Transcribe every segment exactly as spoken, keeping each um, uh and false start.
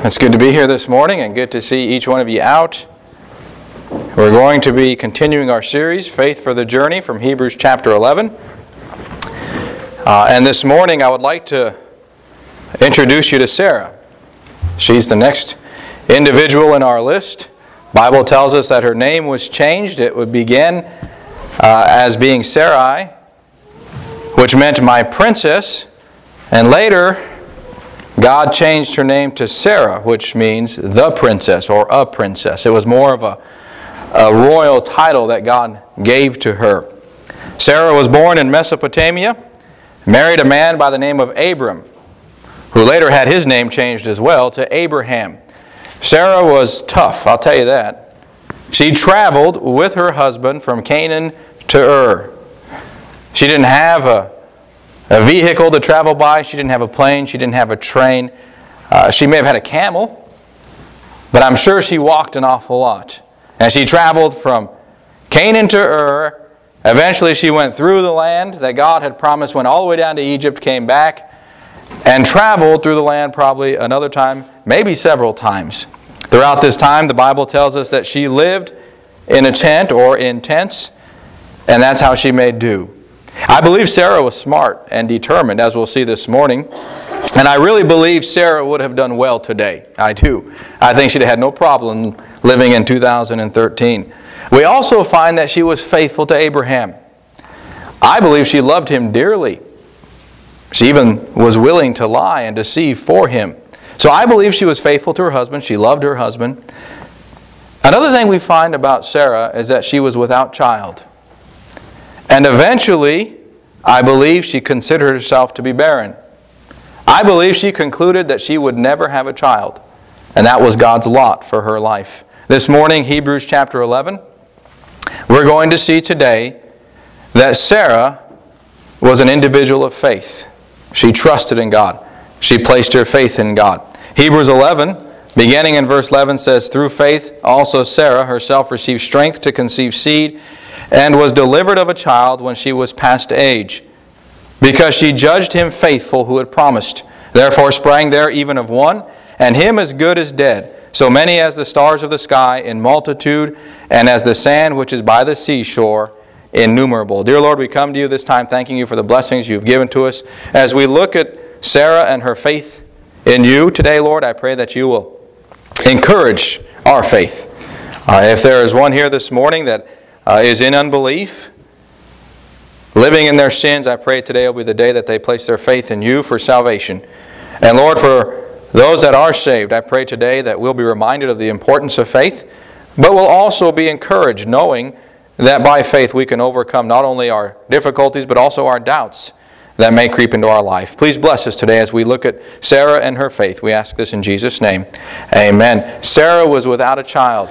It's good to be here this morning and good to see each one of you out. We're going to be continuing our series, Faith for the Journey, from Hebrews chapter eleven. Uh, and this morning I would like to introduce you to Sarah. She's the next individual in our list. The Bible tells us that her name was changed. It would begin uh, as being Sarai, which meant my princess, and later God changed her name to Sarah, which means the princess or a princess. It was more of a, a royal title that God gave to her. Sarah was born in Mesopotamia, married a man by the name of Abram, who later had his name changed as well to Abraham. Sarah was tough, I'll tell you that. She traveled with her husband from Canaan to Ur. She didn't have a A vehicle to travel by. She didn't have a plane. She didn't have a train. Uh, she may have had a camel, but I'm sure she walked an awful lot. And she traveled from Canaan to Ur. Eventually she went through the land that God had promised, went all the way down to Egypt, came back, and traveled through the land probably another time, maybe several times. Throughout this time, the Bible tells us that she lived in a tent or in tents, and that's how she made do. I believe Sarah was smart and determined, as we'll see this morning. And I really believe Sarah would have done well today. I do. I think she'd have had no problem living in two thousand thirteen. We also find that she was faithful to Abraham. I believe she loved him dearly. She even was willing to lie and deceive for him. So I believe she was faithful to her husband. She loved her husband. Another thing we find about Sarah is that she was without child. And eventually, I believe she considered herself to be barren. I believe she concluded that she would never have a child. And that was God's lot for her life. This morning, Hebrews chapter eleven, we're going to see today that Sarah was an individual of faith. She trusted in God. She placed her faith in God. Hebrews eleven, beginning in verse eleven, says, "Through faith also Sarah herself received strength to conceive seed, and was delivered of a child when she was past age, because she judged him faithful who had promised. Therefore sprang there even of one, and him as good as dead, so many as the stars of the sky in multitude, and as the sand which is by the seashore innumerable." Dear Lord, we come to you this time thanking you for the blessings you've given to us. As we look at Sarah and her faith in you today, Lord, I pray that you will encourage our faith. Uh, if there is one here this morning that Uh, is in unbelief, living in their sins, I pray today will be the day that they place their faith in you for salvation. And Lord, for those that are saved, I pray today that we'll be reminded of the importance of faith, but we'll also be encouraged knowing that by faith we can overcome not only our difficulties, but also our doubts that may creep into our life. Please bless us today as we look at Sarah and her faith. We ask this in Jesus' name. Amen. Sarah was without a child.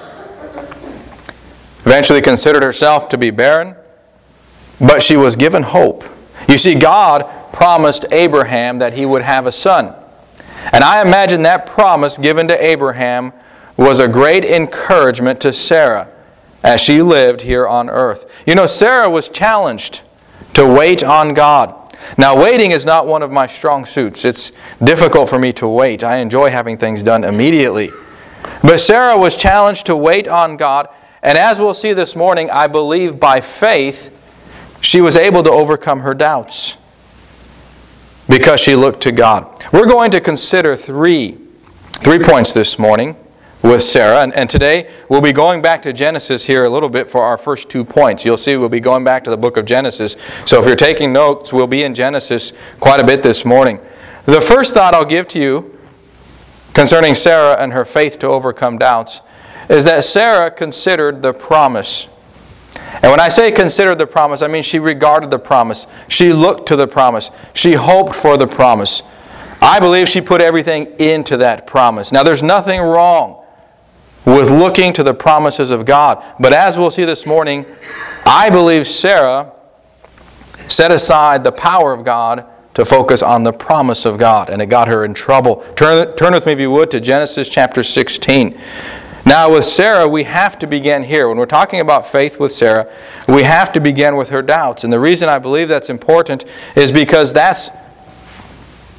Eventually considered herself to be barren, but she was given hope. You see, God promised Abraham that he would have a son. And I imagine that promise given to Abraham was a great encouragement to Sarah as she lived here on earth. You know, Sarah was challenged to wait on God. Now, waiting is not one of my strong suits. It's difficult for me to wait. I enjoy having things done immediately. But Sarah was challenged to wait on God. And as we'll see this morning, I believe by faith, she was able to overcome her doubts because she looked to God. We're going to consider three, three points this morning with Sarah. And, and today, we'll be going back to Genesis here a little bit for our first two points. You'll see we'll be going back to the book of Genesis. So if you're taking notes, we'll be in Genesis quite a bit this morning. The first thought I'll give to you concerning Sarah and her faith to overcome doubts is that Sarah considered the promise. And when I say considered the promise, I mean she regarded the promise. She looked to the promise. She hoped for the promise. I believe she put everything into that promise. Now, there's nothing wrong with looking to the promises of God. But as we'll see this morning, I believe Sarah set aside the power of God to focus on the promise of God, and it got her in trouble. Turn, turn with me, if you would, to Genesis chapter sixteen. Now, with Sarah, we have to begin here. When we're talking about faith with Sarah, we have to begin with her doubts. And the reason I believe that's important is because that's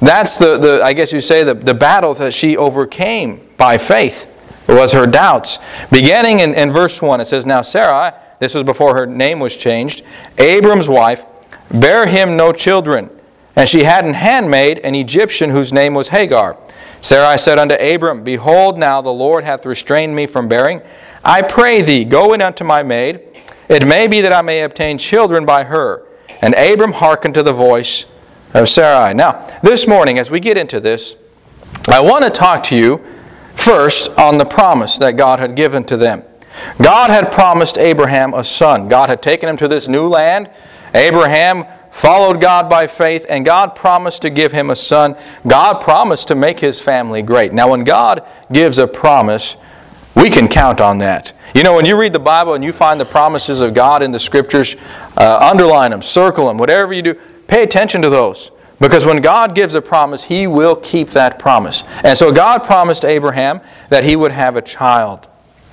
That's the, the I guess you say, the, the battle that she overcame by faith. It was her doubts. Beginning in, in verse one, it says, Now Sarai, this was before her name was changed, Abram's wife, bare him no children. And she had an handmaid, an Egyptian, whose name was Hagar. Sarai said unto Abram, Behold, now the Lord hath restrained me from bearing. I pray thee, go in unto my maid. It may be that I may obtain children by her. And Abram hearkened to the voice of Sarai. Now, this morning, as we get into this, I want to talk to you first on the promise that God had given to them. God had promised Abraham a son. God had taken him to this new land. Abraham followed God by faith, and God promised to give him a son. God promised to make his family great. Now, when God gives a promise, we can count on that. You know, when you read the Bible and you find the promises of God in the Scriptures, uh, underline them, circle them, whatever you do, pay attention to those. Because when God gives a promise, He will keep that promise. And so God promised Abraham that he would have a child.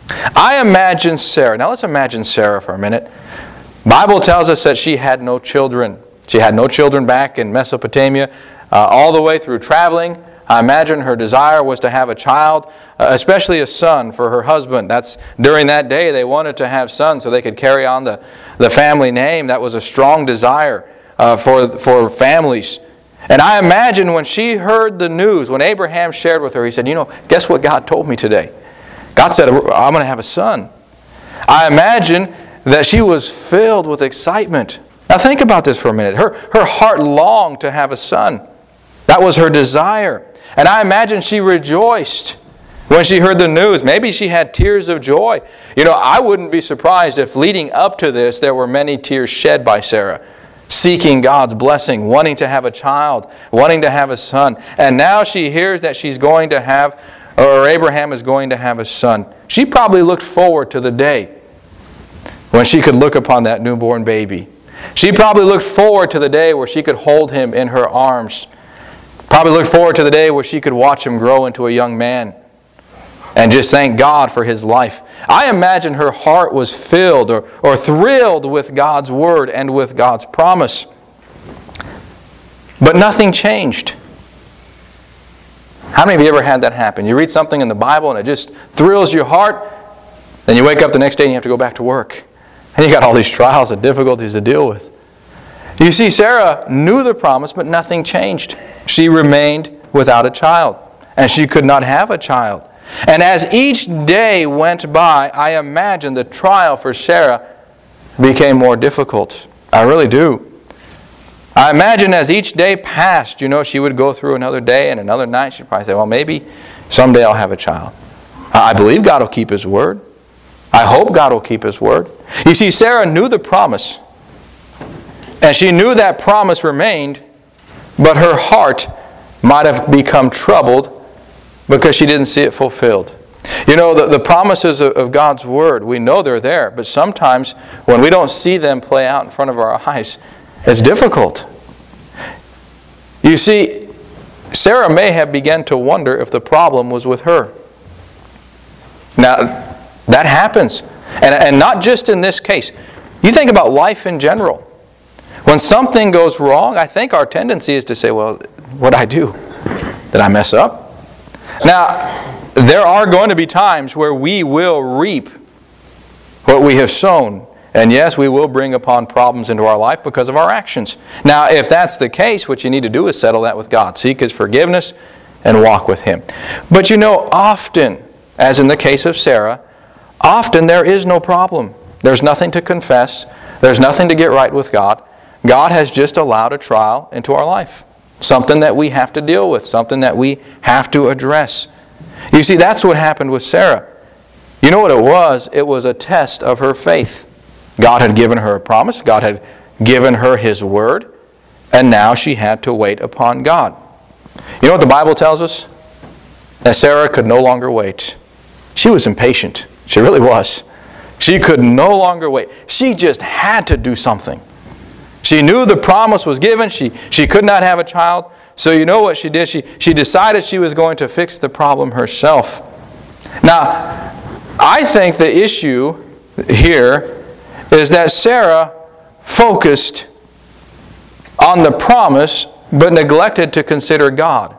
I imagine Sarah. Now let's imagine Sarah for a minute. The Bible tells us that she had no children. She had no children back in Mesopotamia, uh, all the way through traveling. I imagine her desire was to have a child, uh, especially a son for her husband. That's during that day they wanted to have sons so they could carry on the, the family name. That was a strong desire uh, for, for families. And I imagine when she heard the news, when Abraham shared with her, he said, you know, guess what God told me today? God said, I'm going to have a son. I imagine that she was filled with excitement. Now think about this for a minute. Her, her heart longed to have a son. That was her desire. And I imagine she rejoiced when she heard the news. Maybe she had tears of joy. You know, I wouldn't be surprised if leading up to this there were many tears shed by Sarah, seeking God's blessing, wanting to have a child, wanting to have a son. And now she hears that she's going to have, or Abraham is going to have a son. She probably looked forward to the day when she could look upon that newborn baby. She probably looked forward to the day where she could hold him in her arms. Probably looked forward to the day where she could watch him grow into a young man and just thank God for his life. I imagine her heart was filled or, or thrilled with God's word and with God's promise. But nothing changed. How many of you ever had that happen? You read something in the Bible and it just thrills your heart. Then you wake up the next day and you have to go back to work. And you got all these trials and difficulties to deal with. You see, Sarah knew the promise, but nothing changed. She remained without a child. And she could not have a child. And as each day went by, I imagine the trial for Sarah became more difficult. I really do. I imagine as each day passed, you know, she would go through another day and another night. She'd probably say, well, maybe someday I'll have a child. I believe God will keep His word. I hope God will keep His word. You see, Sarah knew the promise. And she knew that promise remained, but her heart might have become troubled because she didn't see it fulfilled. You know, the, the promises of, of God's word, we know they're there, but sometimes when we don't see them play out in front of our eyes, it's difficult. You see, Sarah may have begun to wonder if the problem was with her. Now, that happens. And, and not just in this case. You think about life in general. When something goes wrong, I think our tendency is to say, well, what did I do? Did I mess up? Now, there are going to be times where we will reap what we have sown. And yes, we will bring upon problems into our life because of our actions. Now, if that's the case, what you need to do is settle that with God. Seek His forgiveness and walk with Him. But you know, often, as in the case of Sarah, often there is no problem. There's nothing to confess. There's nothing to get right with God. God has just allowed a trial into our life. Something that we have to deal with. Something that we have to address. You see, that's what happened with Sarah. You know what it was? It was a test of her faith. God had given her a promise. God had given her His word. And now she had to wait upon God. You know what the Bible tells us? That Sarah could no longer wait. She was impatient. She really was. She could no longer wait. She just had to do something. She knew the promise was given. She, she could not have a child. So you know what she did? She, she decided she was going to fix the problem herself. Now, I think the issue here is that Sarah focused on the promise but neglected to consider God.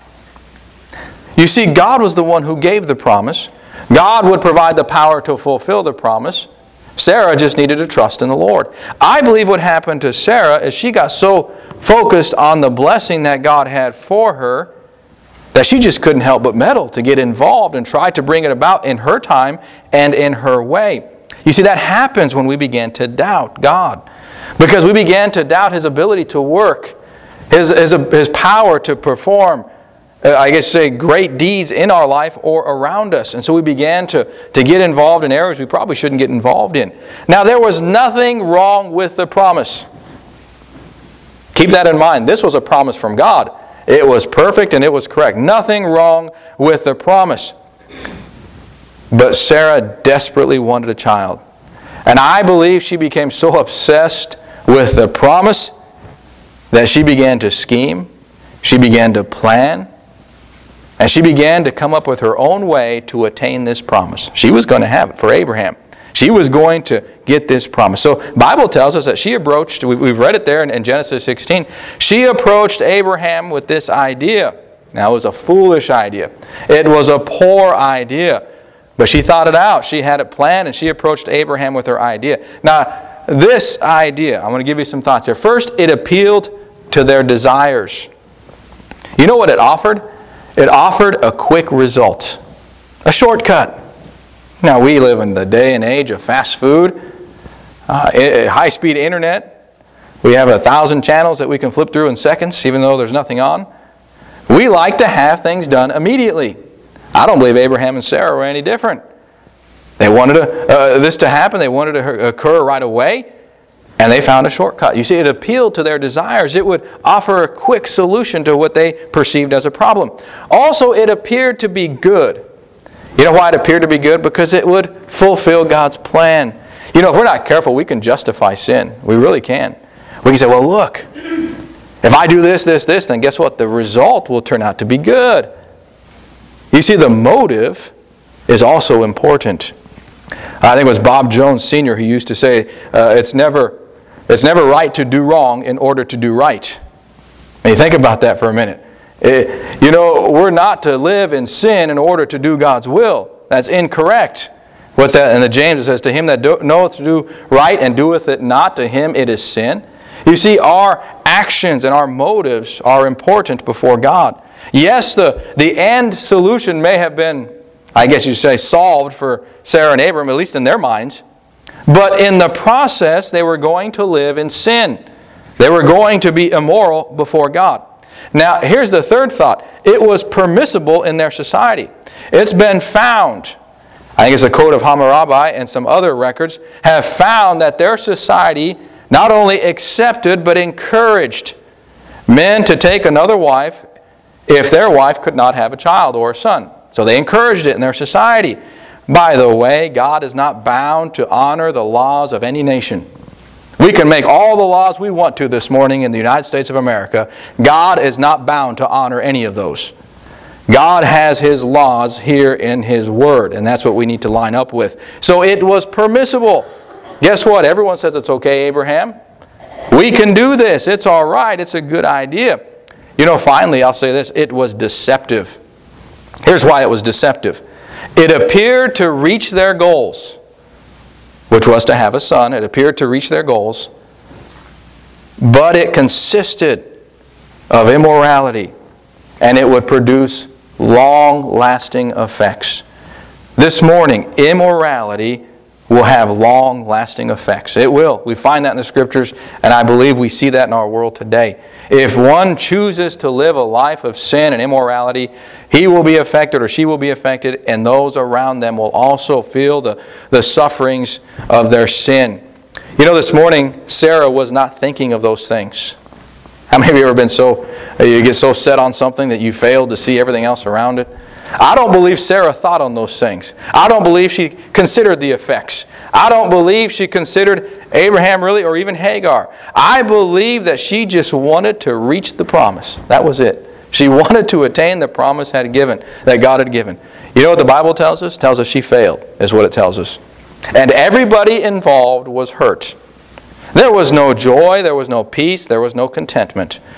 You see, God was the one who gave the promise. God would provide the power to fulfill the promise. Sarah just needed to trust in the Lord. I believe what happened to Sarah is she got so focused on the blessing that God had for her that she just couldn't help but meddle, to get involved and try to bring it about in her time and in her way. You see, that happens when we begin to doubt God. Because we began to doubt His ability to work, His, His, His power to perform, uh, I guess say, great deeds in our life or around us. And so we began to, to get involved in areas we probably shouldn't get involved in. Now, there was nothing wrong with the promise. Keep that in mind. This was a promise from God. It was perfect and it was correct. Nothing wrong with the promise. But Sarah desperately wanted a child. And I believe she became so obsessed with the promise that she began to scheme, she began to plan, and she began to come up with her own way to attain this promise. She was going to have it for Abraham. She was going to get this promise. So the Bible tells us that she approached, we've read it there in Genesis sixteen, she approached Abraham with this idea. Now, it was a foolish idea. It was a poor idea. But she thought it out. She had it planned, and she approached Abraham with her idea. Now, this idea, I'm going to give you some thoughts here. First, it appealed to their desires. You know what it offered? It offered a quick result, a shortcut. Now, we live in the day and age of fast food, uh, high-speed internet. We have a thousand channels that we can flip through in seconds, even though there's nothing on. We like to have things done immediately. I don't believe Abraham and Sarah were any different. They wanted to, uh, this to happen. They wanted it to occur right away, and they found a shortcut. You see, it appealed to their desires. It would offer a quick solution to what they perceived as a problem. Also, it appeared to be good. You know why it appeared to be good? Because it would fulfill God's plan. You know, if we're not careful, we can justify sin. We really can. We can say, well, look, if I do this, this, this, then guess what? The result will turn out to be good. You see, the motive is also important. I think it was Bob Jones Senior who used to say, uh, it's never it's never right to do wrong in order to do right. And you think about that for a minute. It, you know, we're not to live in sin in order to do God's will. That's incorrect. What's that? In the James it says, to him that do, knoweth to do right and doeth it not, to him it is sin. You see, our actions and our motives are important before God. Yes, the, the end solution may have been, I guess you'd say, solved for Sarah and Abraham, at least in their minds. But in the process, they were going to live in sin. They were going to be immoral before God. Now, here's the third thought. It was permissible in their society. It's been found, I think it's the Code of Hammurabi and some other records, have found that their society not only accepted but encouraged men to take another wife if their wife could not have a child or a son. So they encouraged it in their society. By the way, God is not bound to honor the laws of any nation. We can make all the laws we want to this morning in the United States of America. God is not bound to honor any of those. God has His laws here in His Word, and that's what we need to line up with. So it was permissible. Guess what? Everyone says it's okay, Abraham. We can do this. It's all right. It's a good idea. You know, finally, I'll say this. It was deceptive. Here's why it was deceptive. It appeared to reach their goals, which was to have a son. It appeared to reach their goals, but it consisted of immorality, and it would produce long-lasting effects. This morning, immorality will have long-lasting effects. It will. We find that in the Scriptures, and I believe we see that in our world today. If one chooses to live a life of sin and immorality, he will be affected or she will be affected, and those around them will also feel the, the sufferings of their sin. You know, this morning, Sarah was not thinking of those things. How many of you have ever been so, you get so set on something that you fail to see everything else around it? I don't believe Sarah thought on those things. I don't believe she considered the effects. I don't believe she considered Abraham really, or even Hagar. I believe that she just wanted to reach the promise. That was it. She wanted to attain the promise had given, that God had given. You know what the Bible tells us? It tells us she failed, is what it tells us. And everybody involved was hurt. There was no joy, there was no peace, there was no contentment.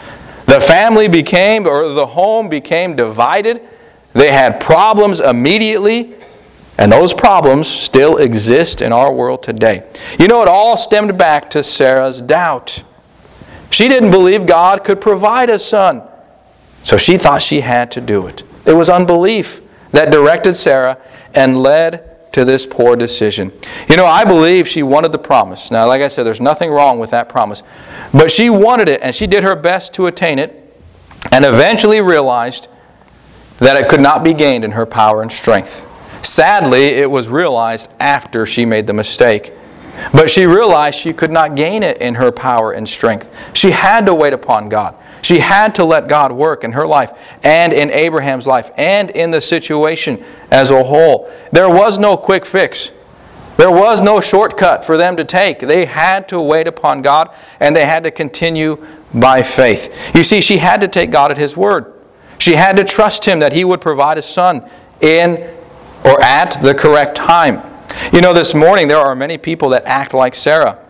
The family became, or the home became divided. They had problems immediately, and those problems still exist in our world today. You know, it all stemmed back to Sarah's doubt. She didn't believe God could provide a son, so she thought she had to do it. It was unbelief that directed Sarah and led to this poor decision. You know, I believe she wanted the promise. Now, like I said, there's nothing wrong with that promise. But she wanted it, and she did her best to attain it, and eventually realized that it could not be gained in her power and strength. Sadly, it was realized after she made the mistake. But she realized she could not gain it in her power and strength. She had to wait upon God. She had to let God work in her life and in Abraham's life and in the situation as a whole. There was no quick fix. There was no shortcut for them to take. They had to wait upon God, and they had to continue by faith. You see, she had to take God at His word. She had to trust Him that He would provide a son in or at the correct time. You know, this morning there are many people that act like Sarah.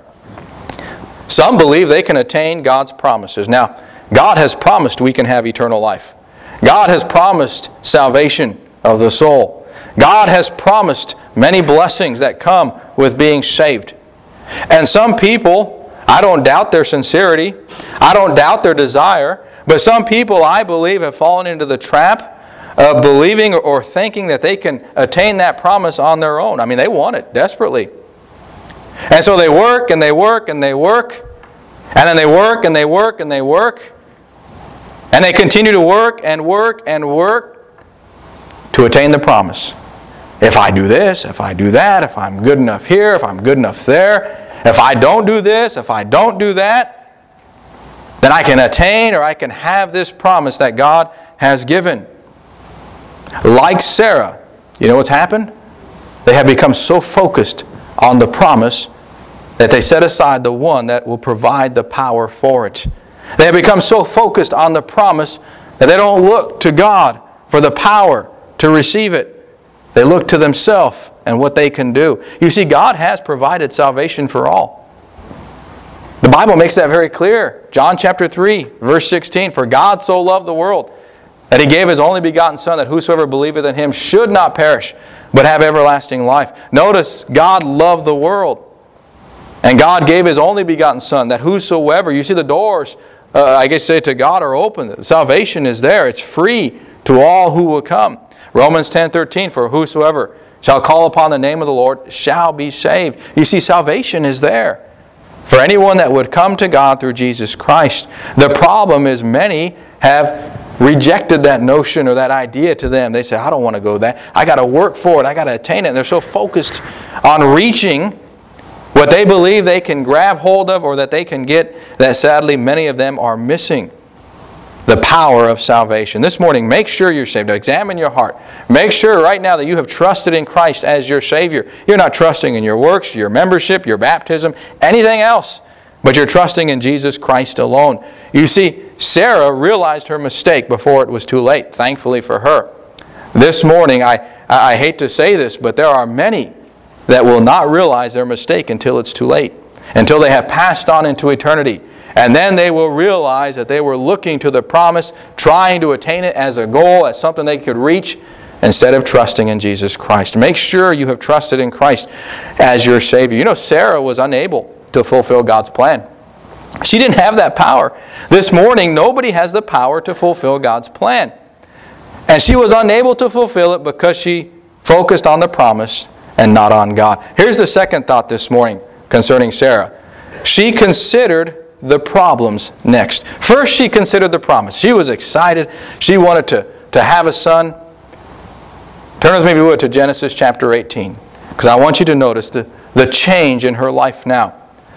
Some believe they can attain God's promises. Now, God has promised we can have eternal life. God has promised salvation of the soul. God has promised many blessings that come with being saved. And some people, I don't doubt their sincerity. I don't doubt their desire. But some people, I believe, have fallen into the trap of believing or thinking that they can attain that promise on their own. I mean, they want it desperately. And so they work and they work and they work. And then they work and they work and they work. And they continue to work and work and work to attain the promise. If I do this, if I do that, if I'm good enough here, if I'm good enough there, if I don't do this, if I don't do that, then I can attain or I can have this promise that God has given. Like Sarah, you know what's happened? They have become so focused on the promise that they set aside the one that will provide the power for it. They have become so focused on the promise that they don't look to God for the power to receive it. They look to themselves and what they can do. You see, God has provided salvation for all. The Bible makes that very clear. John chapter three, verse sixteen, "For God so loved the world, that He gave His only begotten Son, that whosoever believeth in Him should not perish, but have everlasting life." Notice, God loved the world. And God gave His only begotten Son, that whosoever, you see the doors, uh, I guess say to God, are open. Salvation is there. It's free to all who will come. Romans ten thirteen, "For whosoever shall call upon the name of the Lord shall be saved." You see, salvation is there for anyone that would come to God through Jesus Christ. The problem is many have rejected that notion or that idea to them. They say, I don't want to go there. I got to work for it. I got to attain it. And they're so focused on reaching what they believe they can grab hold of or that they can get that sadly many of them are missing the power of salvation. This morning, make sure you're saved. Examine your heart. Make sure right now that you have trusted in Christ as your Savior. You're not trusting in your works, your membership, your baptism, anything else, but you're trusting in Jesus Christ alone. You see, Sarah realized her mistake before it was too late, thankfully for her. This morning, I, I hate to say this, but there are many that will not realize their mistake until it's too late, until they have passed on into eternity. And then they will realize that they were looking to the promise, trying to attain it as a goal, as something they could reach, instead of trusting in Jesus Christ. Make sure you have trusted in Christ as your Savior. You know, Sarah was unable to fulfill God's plan. She didn't have that power. This morning, nobody has the power to fulfill God's plan. And she was unable to fulfill it because she focused on the promise and not on God. Here's the second thought this morning concerning Sarah. She considered the problems next. First, she considered the promise. She was excited. She wanted to, to have a son. Turn with me, if you would, to Genesis chapter eighteen, because I want you to notice the, the change in her life now.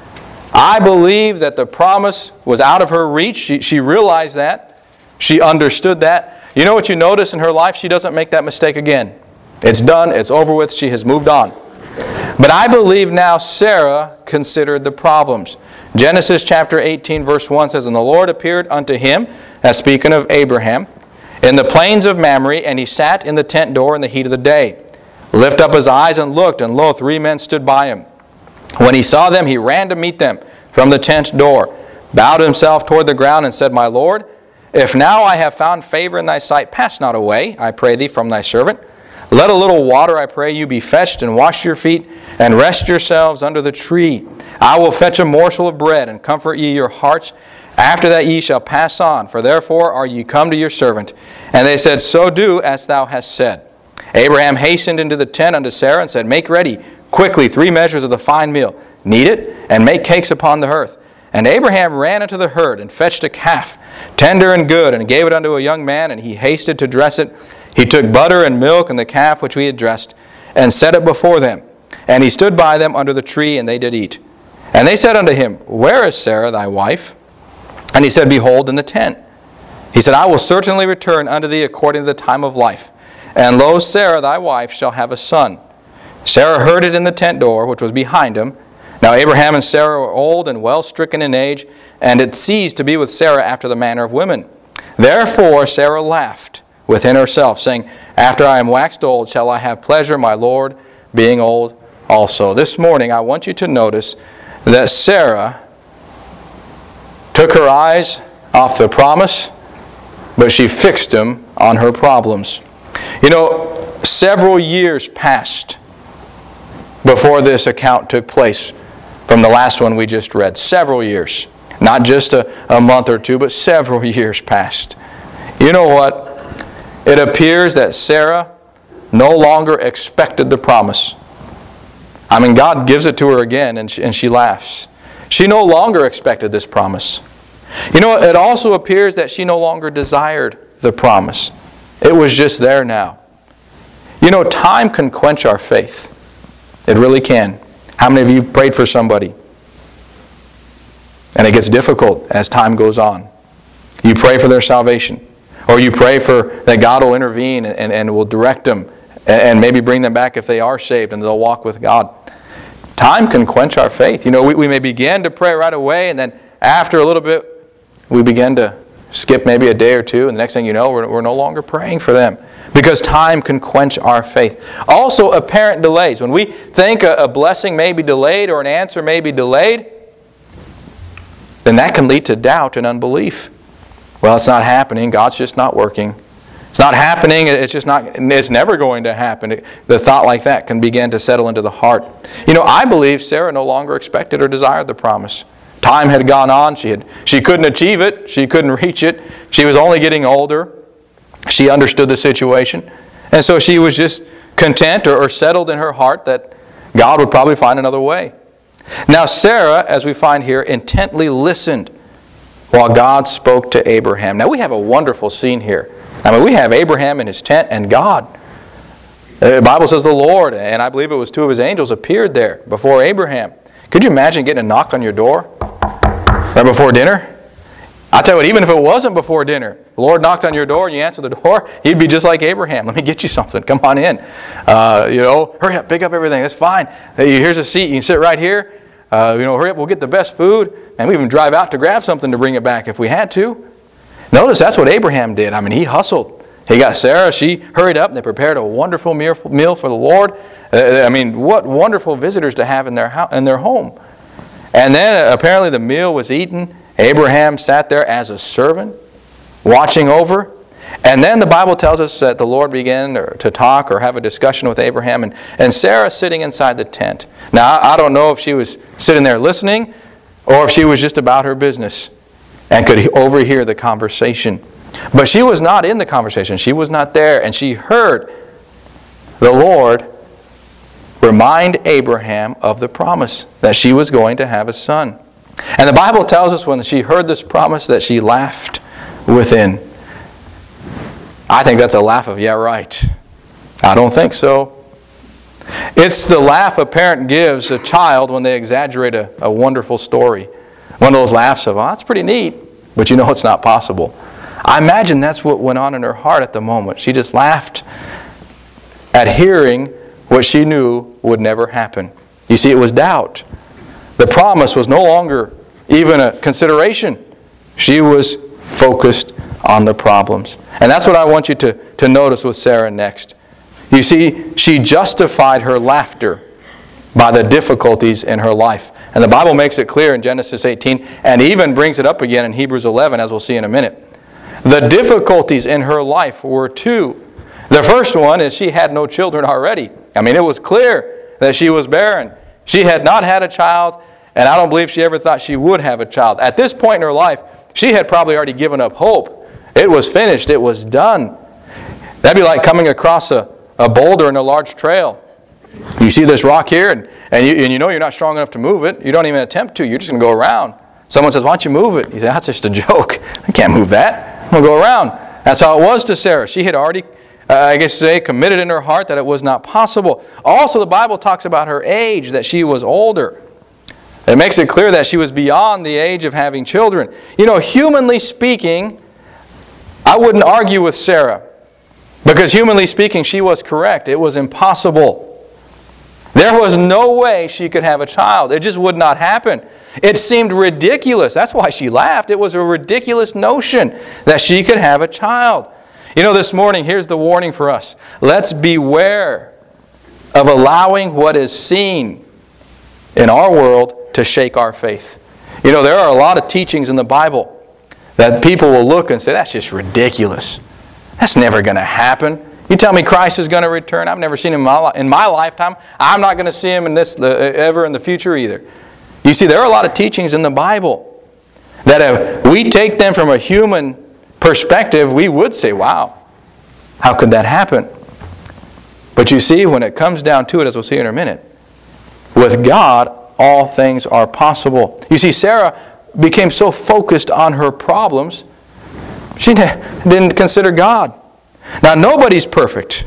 I believe that the promise was out of her reach. She, she realized that. She understood that. You know what you notice in her life? She doesn't make that mistake again. It's done. It's over with. She has moved on. But I believe now Sarah considered the problems. Genesis chapter eighteen verse one says, "And the Lord appeared unto him," as speaking of Abraham, "in the plains of Mamre, and he sat in the tent door in the heat of the day. Lift up his eyes and looked, and lo, three men stood by him. When he saw them, he ran to meet them from the tent door, bowed himself toward the ground, and said, My Lord, if now I have found favor in thy sight, pass not away, I pray thee, from thy servant. Let a little water, I pray you, be fetched, and wash your feet, and rest yourselves under the tree. I will fetch a morsel of bread, and comfort ye your hearts. After that ye shall pass on, for therefore are ye come to your servant. And they said, So do as thou hast said. Abraham hastened into the tent unto Sarah, and said, Make ready quickly three measures of the fine meal, knead it, and make cakes upon the hearth. And Abraham ran into the herd, and fetched a calf, tender and good, and gave it unto a young man, and he hasted to dress it. He took butter and milk and the calf which we had dressed, and set it before them. And he stood by them under the tree, and they did eat. And they said unto him, Where is Sarah thy wife? And he said, Behold, in the tent. He said, I will certainly return unto thee according to the time of life. And lo, Sarah thy wife shall have a son. Sarah heard it in the tent door, which was behind him. Now Abraham and Sarah were old and well stricken in age, and it ceased to be with Sarah after the manner of women. Therefore Sarah laughed within herself, saying, After I am waxed old, shall I have pleasure, my Lord, being old also. This morning I want you to notice that Sarah took her eyes off the promise, but she fixed them on her problems. You know, several years passed before this account took place from the last one we just read. Several years. Not just a, a month or two, but several years passed. You know what? It appears that Sarah no longer expected the promise. I mean, God gives it to her again, and she, and she laughs. She no longer expected this promise. You know, it also appears that she no longer desired the promise. It was just there now. You know, time can quench our faith. It really can. How many of you prayed for somebody? And it gets difficult as time goes on. You pray for their salvation. Or you pray for that God will intervene and, and will direct them and maybe bring them back if they are saved and they'll walk with God. Time can quench our faith. You know, we, we may begin to pray right away, and then after a little bit, we begin to skip maybe a day or two, and the next thing you know, we're, we're no longer praying for them. Because time can quench our faith. Also, apparent delays. When we think a, a blessing may be delayed or an answer may be delayed, then that can lead to doubt and unbelief. Well, it's not happening. God's just not working. It's not happening. It's just not. It's never going to happen. The thought like that can begin to settle into the heart. You know, I believe Sarah no longer expected or desired the promise. Time had gone on. She had. She couldn't achieve it. She couldn't reach it. She was only getting older. She understood the situation. And so she was just content or, or settled in her heart that God would probably find another way. Now Sarah, as we find here, intently listened while God spoke to Abraham. Now we have a wonderful scene here. I mean, we have Abraham in his tent and God. The Bible says the Lord, and I believe it was two of his angels, appeared there before Abraham. Could you imagine getting a knock on your door right before dinner? I'll tell you what, even if it wasn't before dinner, the Lord knocked on your door and you answer the door, you'd be just like Abraham. Let me get you something. Come on in. Uh, you know, hurry up, pick up everything. That's fine. Hey, here's a seat. You can sit right here. Uh, you know, hurry up, we'll get the best food. And we even drive out to grab something to bring it back if we had to. Notice that's what Abraham did. I mean, he hustled. He got Sarah. She hurried up and they prepared a wonderful meal for the Lord. Uh, I mean, what wonderful visitors to have in their house, in their home. And then uh, apparently the meal was eaten. Abraham sat there as a servant, watching over. And then the Bible tells us that the Lord began to talk or have a discussion with Abraham, and, and Sarah sitting inside the tent. Now, I don't know if she was sitting there listening or if she was just about her business and could overhear the conversation. But she was not in the conversation. She was not there, and she heard the Lord remind Abraham of the promise that she was going to have a son. And the Bible tells us when she heard this promise that she laughed within. I think that's a laugh of, yeah, right. I don't think so. It's the laugh a parent gives a child when they exaggerate a, a wonderful story. One of those laughs of, oh, that's pretty neat, but you know it's not possible. I imagine that's what went on in her heart at the moment. She just laughed at hearing what she knew would never happen. You see, it was doubt. The promise was no longer even a consideration. She was focused on the problems. And that's what I want you to, to notice with Sarah next. You see, she justified her laughter by the difficulties in her life. And the Bible makes it clear in Genesis eighteen, and even brings it up again in Hebrews eleven, as we'll see in a minute, The difficulties in her life were two. The first one is she had no children already. I mean, it was clear that she was barren. She had not had a child, and I don't believe she ever thought she would have a child. At this point in her life, she had probably already given up hope. It was finished. It was done. That'd be like coming across a, a boulder in a large trail. You see this rock here, and, and, you, and you know you're not strong enough to move it. You don't even attempt to. You're just going to go around. Someone says, why don't you move it? You say, that's just a joke. I can't move that. I'm going to go around. That's how it was to Sarah. She had already, uh, I guess say, committed in her heart that it was not possible. Also, the Bible talks about her age, that she was older. It makes it clear that she was beyond the age of having children. You know, humanly speaking, I wouldn't argue with Sarah. Because humanly speaking, she was correct. It was impossible. There was no way she could have a child. It just would not happen. It seemed ridiculous. That's why she laughed. It was a ridiculous notion that she could have a child. You know, this morning, here's the warning for us. Let's beware of allowing what is seen in our world to shake our faith. You know, there are a lot of teachings in the Bible that people will look and say, that's just ridiculous. That's never going to happen. You tell me Christ is going to return. I've never seen Him in my, in my lifetime. I'm not going to see Him in this uh, ever in the future either. You see, there are a lot of teachings in the Bible that if we take them from a human perspective, we would say, wow, how could that happen? But you see, when it comes down to it, as we'll see in a minute, with God, all things are possible. You see, Sarah became so focused on her problems, she didn't consider God. Now, nobody's perfect.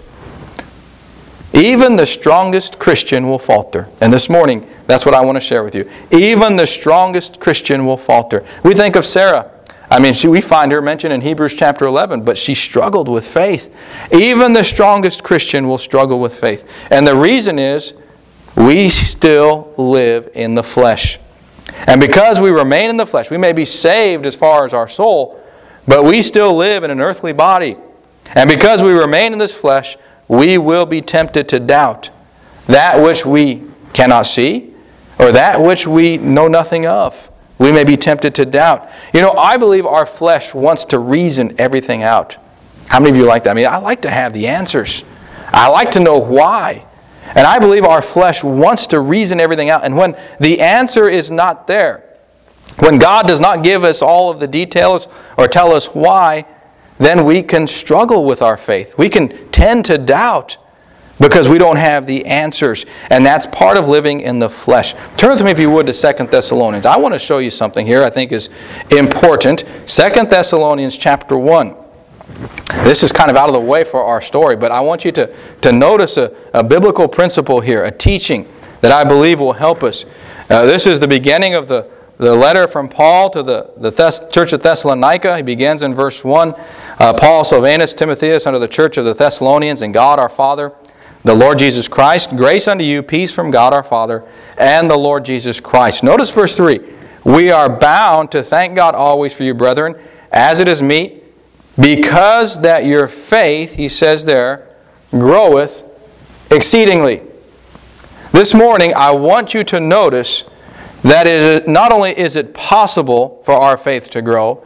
Even the strongest Christian will falter. And this morning, that's what I want to share with you. Even the strongest Christian will falter. We think of Sarah. I mean, she, we find her mentioned in Hebrews chapter eleven, but she struggled with faith. Even the strongest Christian will struggle with faith. And the reason is, we still live in the flesh. And because we remain in the flesh, we may be saved as far as our soul, but we still live in an earthly body. And because we remain in this flesh, we will be tempted to doubt that which we cannot see or that which we know nothing of. We may be tempted to doubt. You know, I believe our flesh wants to reason everything out. How many of you like that? I mean, I like to have the answers. I like to know why. And I believe our flesh wants to reason everything out. And when the answer is not there, when God does not give us all of the details or tell us why, then we can struggle with our faith. We can tend to doubt because we don't have the answers. And that's part of living in the flesh. Turn with me, if you would, to Second Thessalonians. I want to show you something here I think is important. Second Thessalonians chapter one. This is kind of out of the way for our story, but I want you to, to notice a, a biblical principle here, a teaching that I believe will help us. Uh, this is the beginning of the The letter from Paul to the, the Thess- church of Thessalonica. He begins in verse one. Uh, Paul, Silvanus, Timotheus, unto the church of the Thessalonians, and God our Father, the Lord Jesus Christ. Grace unto you, peace from God our Father, and the Lord Jesus Christ. Notice verse three. We are bound to thank God always for you, brethren, as it is meet, because that your faith, he says there, groweth exceedingly. This morning, I want you to notice that it is, not only is it possible for our faith to grow,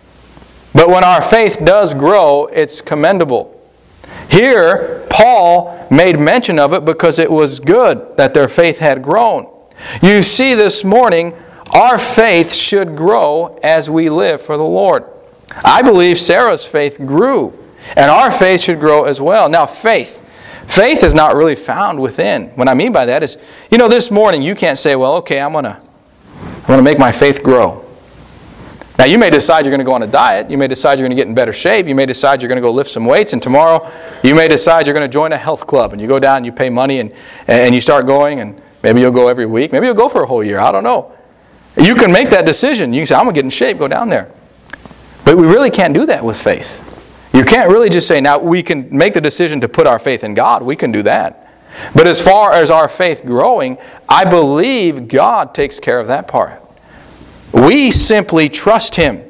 but when our faith does grow, it's commendable. Here, Paul made mention of it because it was good that their faith had grown. You see, this morning, our faith should grow as we live for the Lord. I believe Sarah's faith grew, and our faith should grow as well. Now, faith. Faith is not really found within. What I mean by that is, you know, this morning you can't say, well, okay, I'm going to I'm going to make my faith grow. Now, you may decide you're going to go on a diet. You may decide you're going to get in better shape. You may decide you're going to go lift some weights. And tomorrow, you may decide you're going to join a health club. And you go down and you pay money and, and you start going. And maybe you'll go every week. Maybe you'll go for a whole year. I don't know. You can make that decision. You can say, I'm going to get in shape. Go down there. But we really can't do that with faith. You can't really just say, now we can make the decision to put our faith in God. We can do that. But as far as our faith growing, I believe God takes care of that part. We simply trust Him.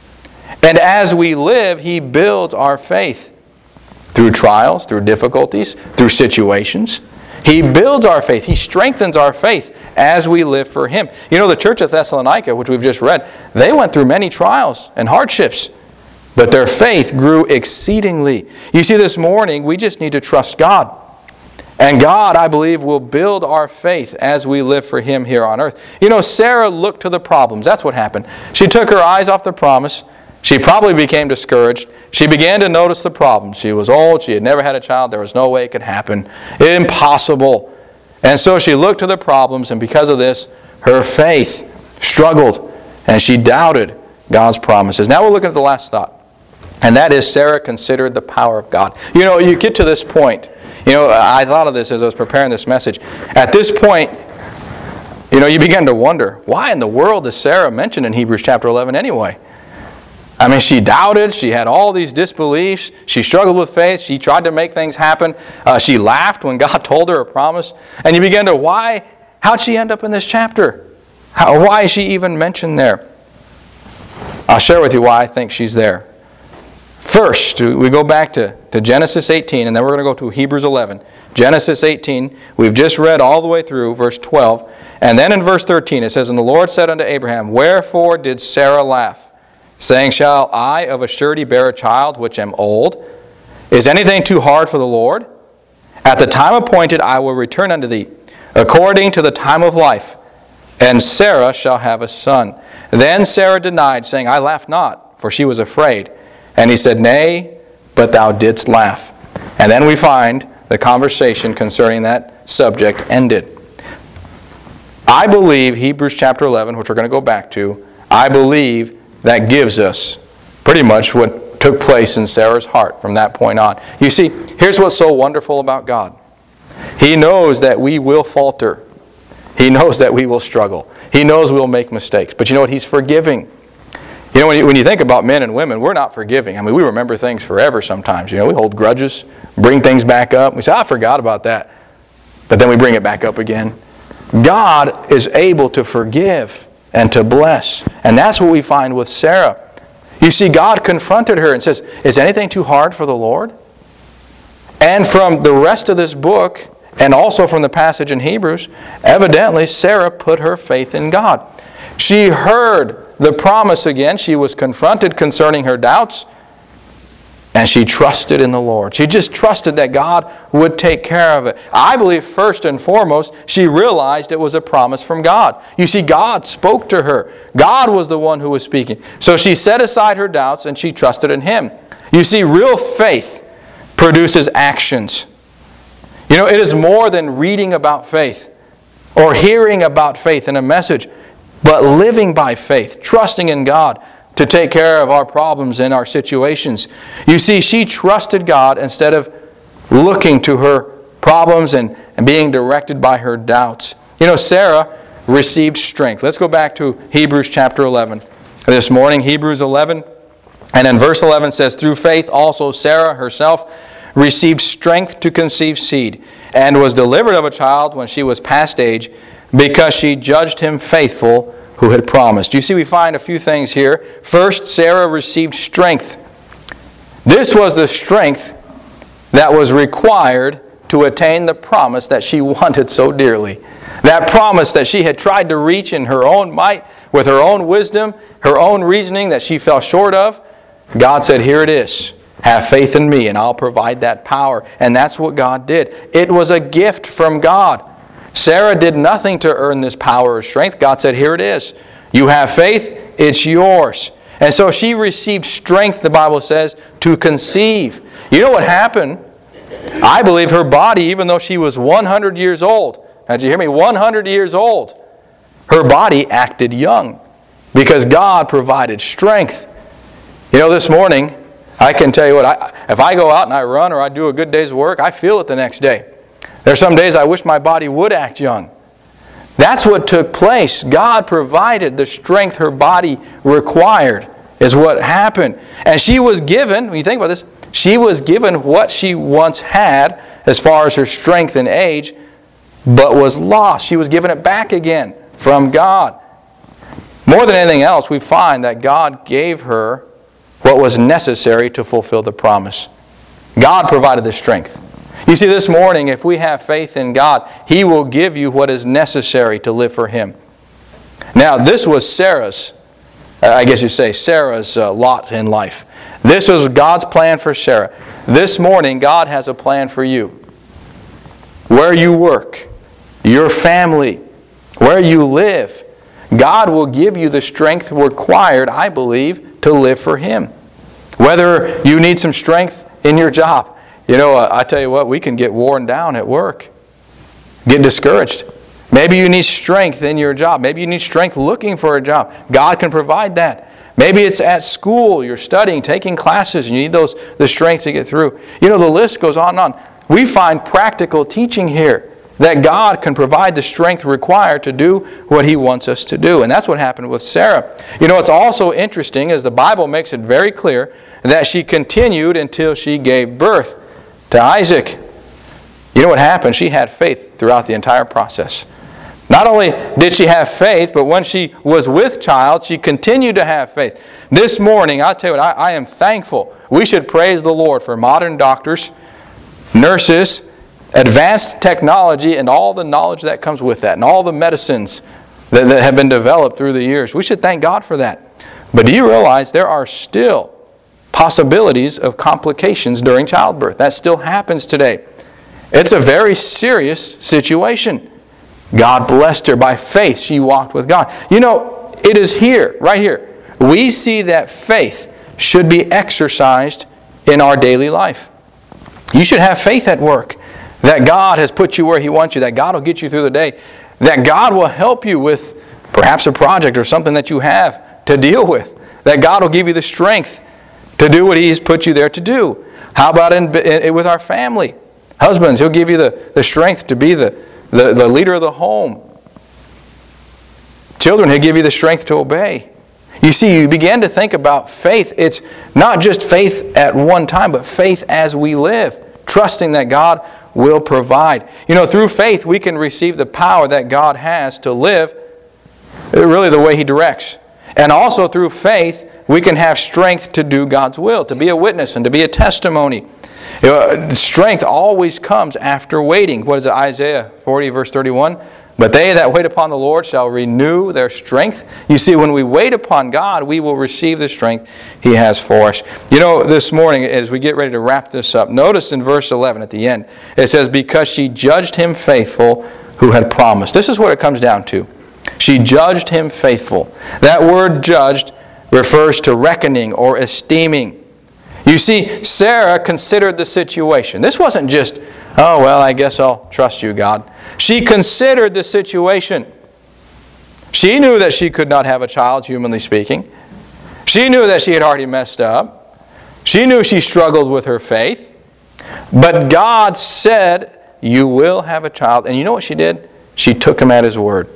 And as we live, He builds our faith through trials, through difficulties, through situations. He builds our faith. He strengthens our faith as we live for Him. You know, the church of Thessalonica, which we've just read, they went through many trials and hardships. but their faith grew exceedingly. You see, this morning, we just need to trust God. And God, I believe, will build our faith as we live for Him here on earth. You know, Sarah looked to the problems. That's what happened. She took her eyes off the promise. She probably became discouraged. She began to notice the problems. She was old. She had never had a child. There was no way it could happen. Impossible. And so she looked to the problems, and because of this, her faith struggled, and she doubted God's promises. Now we're looking at the last thought. And that is, Sarah considered the power of God. You know, you get to this point. You know, I thought of this as I was preparing this message. At this point, you know, you begin to wonder, why in the world is Sarah mentioned in Hebrews chapter eleven anyway? I mean, she doubted. She had all these disbeliefs. She struggled with faith. She tried to make things happen. Uh, she laughed when God told her a promise. And you begin to, why? How'd she end up in this chapter? How, why is she even mentioned there? I'll share with you why I think she's there. First, we go back to, to Genesis eighteen, and then we're going to go to Hebrews eleven. Genesis eighteen, we've just read all the way through verse twelve. And then in verse thirteen it says, And the Lord said unto Abraham, Wherefore did Sarah laugh, saying, Shall I of a surety bear a child which am old? Is anything too hard for the Lord? At the time appointed I will return unto thee, according to the time of life, and Sarah shall have a son. Then Sarah denied, saying, I laugh not, for she was afraid. And he said, Nay, but thou didst laugh. And then we find the conversation concerning that subject ended. I believe Hebrews chapter eleven, which we're going to go back to, I believe that gives us pretty much what took place in Sarah's heart from that point on. You see, here's what's so wonderful about God. He knows that we will falter. He knows that we will struggle. He knows we'll make mistakes. But you know what? He's forgiving. You know, when you, when you think about men and women, we're not forgiving. I mean, we remember things forever sometimes. You know, we hold grudges, bring things back up. We say, I forgot about that. But then we bring it back up again. God is able to forgive and to bless. And that's what we find with Sarah. You see, God confronted her and says, Is anything too hard for the Lord? And from the rest of this book, and also from the passage in Hebrews, evidently Sarah put her faith in God. She heard the promise again. She was confronted concerning her doubts, and she trusted in the Lord. She just trusted that God would take care of it. I believe first and foremost, she realized it was a promise from God. You see, God spoke to her. God was the one who was speaking. So she set aside her doubts and she trusted in Him. You see, real faith produces actions. You know, it is more than reading about faith or hearing about faith in a message, but living by faith, trusting in God to take care of our problems and our situations. You see, she trusted God instead of looking to her problems and, and being directed by her doubts. You know, Sarah received strength. Let's go back to Hebrews chapter eleven. This morning, Hebrews eleven, and in verse eleven says, Through faith also Sarah herself received strength to conceive seed, and was delivered of a child when she was past age, because she judged him faithful who had promised. You see, we find a few things here. First, Sarah received strength. This was the strength that was required to attain the promise that she wanted so dearly. That promise that she had tried to reach in her own might, with her own wisdom, her own reasoning that she fell short of. God said, Here it is. Have faith in me and I'll provide that power. And that's what God did. It was a gift from God. Sarah did nothing to earn this power or strength. God said, Here it is. You have faith, it's yours. And so she received strength, the Bible says, to conceive. You know what happened? I believe her body, even though she was one hundred years old, now did you hear me? one hundred years old, her body acted young because God provided strength. You know, this morning, I can tell you what, I, if I go out and I run or I do a good day's work, I feel it the next day. There's some days I wish my body would act young. That's what took place. God provided the strength her body required is what happened. And she was given, when you think about this, she was given what she once had as far as her strength and age, but was lost. She was given it back again from God. More than anything else, we find that God gave her what was necessary to fulfill the promise. God provided the strength. You see, this morning, if we have faith in God, He will give you what is necessary to live for Him. Now, this was Sarah's, I guess you say, Sarah's uh, lot in life. This was God's plan for Sarah. This morning, God has a plan for you. Where you work, your family, where you live, God will give you the strength required, I believe, to live for Him. Whether you need some strength in your job. You know, I tell you what, we can get worn down at work. Get discouraged. Maybe you need strength in your job. Maybe you need strength looking for a job. God can provide that. Maybe it's at school, you're studying, taking classes, and you need those the strength to get through. You know, the list goes on and on. We find practical teaching here that God can provide the strength required to do what He wants us to do. And that's what happened with Sarah. You know, it's also interesting, as the Bible makes it very clear, that she continued until she gave birth to Isaac. You know what happened? She had faith throughout the entire process. Not only did she have faith, but when she was with child, she continued to have faith. This morning, I'll tell you what, I, I am thankful. We should praise the Lord for modern doctors, nurses, advanced technology, and all the knowledge that comes with that, and all the medicines that, that have been developed through the years. We should thank God for that. But do you realize there are still possibilities of complications during childbirth? That still happens today. It's a very serious situation. God blessed her. By faith, she walked with God. You know, it is here, right here, we see that faith should be exercised in our daily life. You should have faith at work that God has put you where He wants you, that God will get you through the day, that God will help you with perhaps a project or something that you have to deal with, that God will give you the strength to do what He's put you there to do. How about in, in, with our family? Husbands, He'll give you the, the strength to be the, the, the leader of the home. Children, He'll give you the strength to obey. You see, you begin to think about faith. It's not just faith at one time, but faith as we live, trusting that God will provide. You know, through faith, we can receive the power that God has to live really the way He directs. And also through faith, we can have strength to do God's will, to be a witness and to be a testimony. You know, strength always comes after waiting. What is it? Isaiah forty, verse thirty-one. But they that wait upon the Lord shall renew their strength. You see, when we wait upon God, we will receive the strength He has for us. You know, this morning, as we get ready to wrap this up, notice in verse eleven at the end, it says, because she judged him faithful who had promised. This is what it comes down to. She judged him faithful. That word judged refers to reckoning or esteeming. You see, Sarah considered the situation. This wasn't just, oh, well, I guess I'll trust you, God. She considered the situation. She knew that she could not have a child, humanly speaking. She knew that she had already messed up. She knew she struggled with her faith. But God said, you will have a child. And you know what she did? She took Him at His word.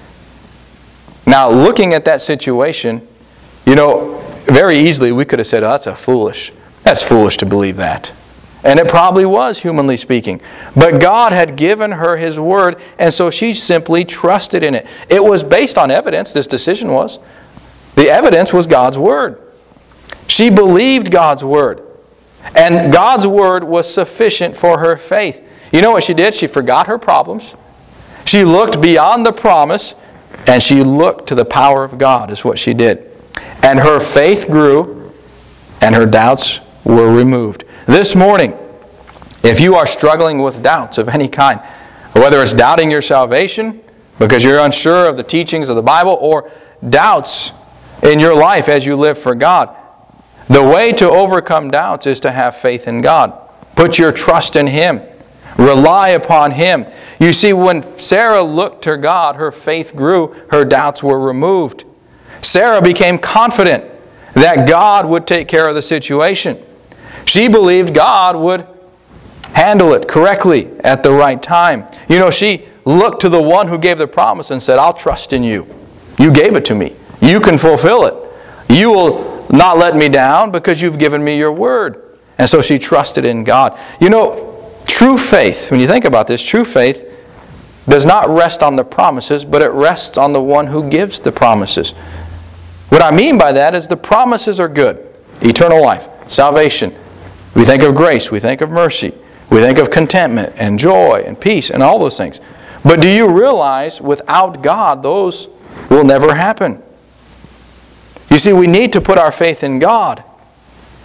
Now, looking at that situation, you know, very easily we could have said, oh, that's a foolish. That's foolish to believe that. And it probably was, humanly speaking. But God had given her His word, and so she simply trusted in it. It was based on evidence, this decision was. The evidence was God's word. She believed God's word. And God's word was sufficient for her faith. You know what she did? She forgot her problems. She looked beyond the promise, and she looked to the power of God, is what she did. And her faith grew, and her doubts were removed. This morning, if you are struggling with doubts of any kind, whether it's doubting your salvation because you're unsure of the teachings of the Bible, or doubts in your life as you live for God, the way to overcome doubts is to have faith in God. Put your trust in Him. Rely upon Him. You see, when Sarah looked to God, her faith grew, her doubts were removed. Sarah became confident that God would take care of the situation. She believed God would handle it correctly at the right time. You know, she looked to the one who gave the promise and said, I'll trust in you. You gave it to me. You can fulfill it. You will not let me down because you've given me your word. And so she trusted in God. You know, true faith, when you think about this, true faith does not rest on the promises, but it rests on the one who gives the promises. What I mean by that is the promises are good. Eternal life, salvation. We think of grace, we think of mercy, we think of contentment and joy and peace and all those things. But do you realize without God, those will never happen? You see, we need to put our faith in God.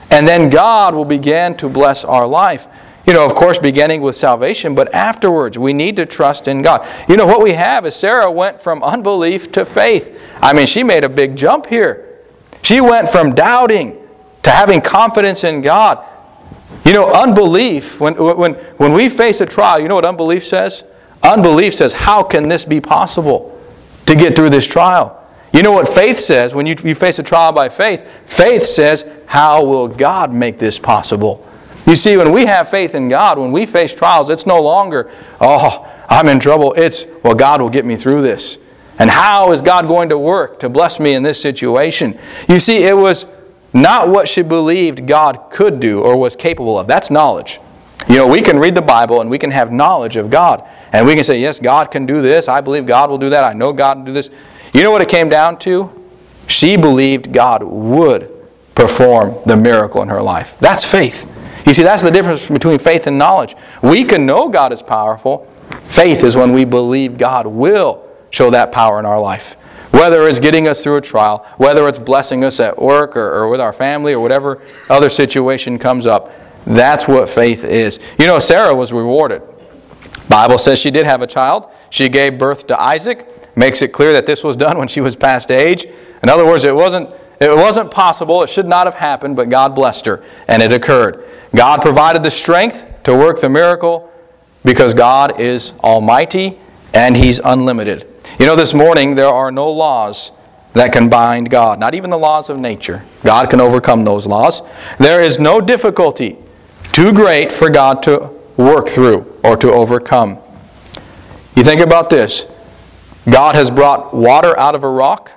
And then God will begin to bless our life. You know, of course, beginning with salvation, but afterwards, we need to trust in God. You know, what we have is Sarah went from unbelief to faith. I mean, she made a big jump here. She went from doubting to having confidence in God. You know, unbelief, when, when, when we face a trial, you know what unbelief says? Unbelief says, how can this be possible to get through this trial? You know what faith says? When you, you face a trial by faith, faith says, how will God make this possible? You see, when we have faith in God, when we face trials, it's no longer, oh, I'm in trouble. It's, well, God will get me through this. And how is God going to work to bless me in this situation? You see, it was not what she believed God could do or was capable of. That's knowledge. You know, we can read the Bible and we can have knowledge of God. And we can say, yes, God can do this. I believe God will do that. I know God will do this. You know what it came down to? She believed God would perform the miracle in her life. That's faith. You see, that's the difference between faith and knowledge. We can know God is powerful. Faith is when we believe God will show that power in our life. Whether it's getting us through a trial, whether it's blessing us at work or, or with our family or whatever other situation comes up, that's what faith is. You know, Sarah was rewarded. The Bible says she did have a child. She gave birth to Isaac. Makes it clear that this was done when she was past age. In other words, it wasn't, it wasn't possible. It should not have happened, but God blessed her, and it occurred. God provided the strength to work the miracle because God is almighty and He's unlimited. You know, this morning there are no laws that can bind God, not even the laws of nature. God can overcome those laws. There is no difficulty too great for God to work through or to overcome. You think about this. God has brought water out of a rock.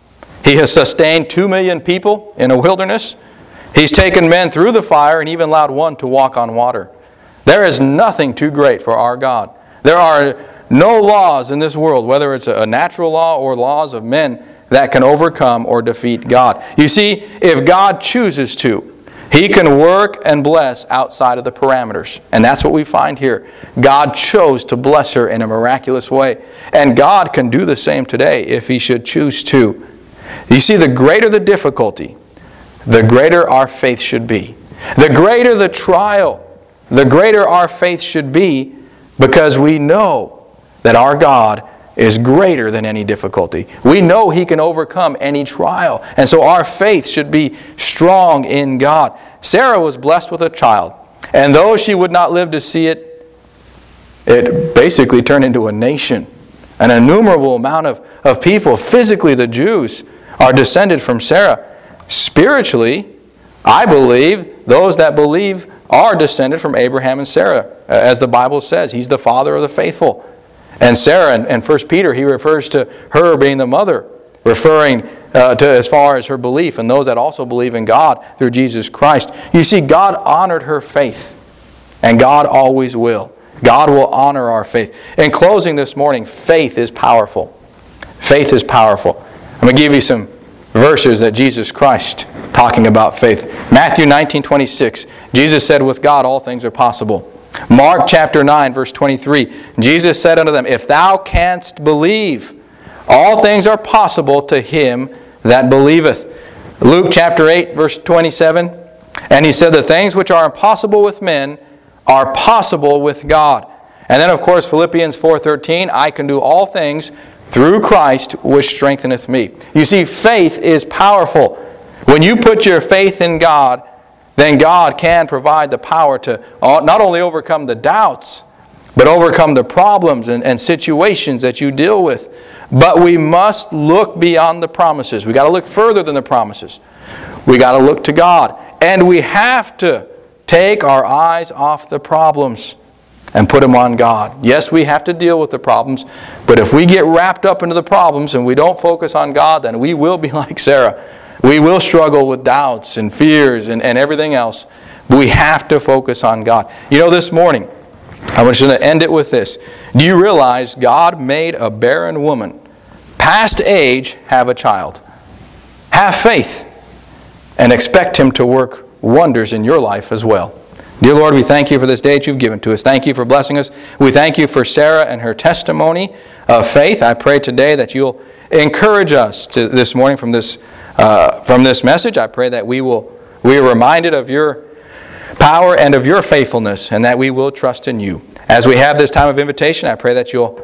He has sustained two million people in a wilderness. He's taken men through the fire and even allowed one to walk on water. There is nothing too great for our God. There are no laws in this world, whether it's a natural law or laws of men, that can overcome or defeat God. You see, if God chooses to, He can work and bless outside of the parameters. And that's what we find here. God chose to bless her in a miraculous way. And God can do the same today if He should choose to. You see, the greater the difficulty, the greater our faith should be. The greater the trial, the greater our faith should be, because we know that our God is greater than any difficulty. We know He can overcome any trial. And so our faith should be strong in God. Sarah was blessed with a child. And though she would not live to see it, it basically turned into a nation. An innumerable amount of, of people, physically the Jews, are descended from Sarah. Spiritually, I believe those that believe are descended from Abraham and Sarah. As the Bible says, He's the father of the faithful. And Sarah, in, in First Peter, he refers to her being the mother, referring uh, to as far as her belief and those that also believe in God through Jesus Christ. You see, God honored her faith, and God always will. God will honor our faith. In closing this morning, faith is powerful. Faith is powerful. I'm going to give you some verses that Jesus Christ talking about faith. Matthew nineteen twenty-six, Jesus said, with God all things are possible. Mark chapter nine, verse twenty-three, Jesus said unto them, if thou canst believe, all things are possible to him that believeth. Luke chapter eight, verse twenty-seven, and He said, the things which are impossible with men are possible with God. And then, of course, Philippians four thirteen, I can do all things through Christ which strengtheneth me. You see, faith is powerful. When you put your faith in God, then God can provide the power to not only overcome the doubts, but overcome the problems and, and situations that you deal with. But we must look beyond the promises. We've got to look further than the promises. We've got to look to God. And we have to take our eyes off the problems and put them on God. Yes, we have to deal with the problems, but if we get wrapped up into the problems and we don't focus on God, then we will be like Sarah. We will struggle with doubts and fears and, and everything else. But we have to focus on God. You know, this morning, I'm just going to end it with this. Do you realize God made a barren woman, past age, have a child? Have faith and expect Him to work wonders in your life as well. Dear Lord, we thank You for this day that You've given to us. Thank You for blessing us. We thank You for Sarah and her testimony of faith. I pray today that You'll encourage us to this morning from this uh, from this message. I pray that we will we are reminded of your power and of your faithfulness, and that we will trust in you. As we have this time of invitation, I pray that you'll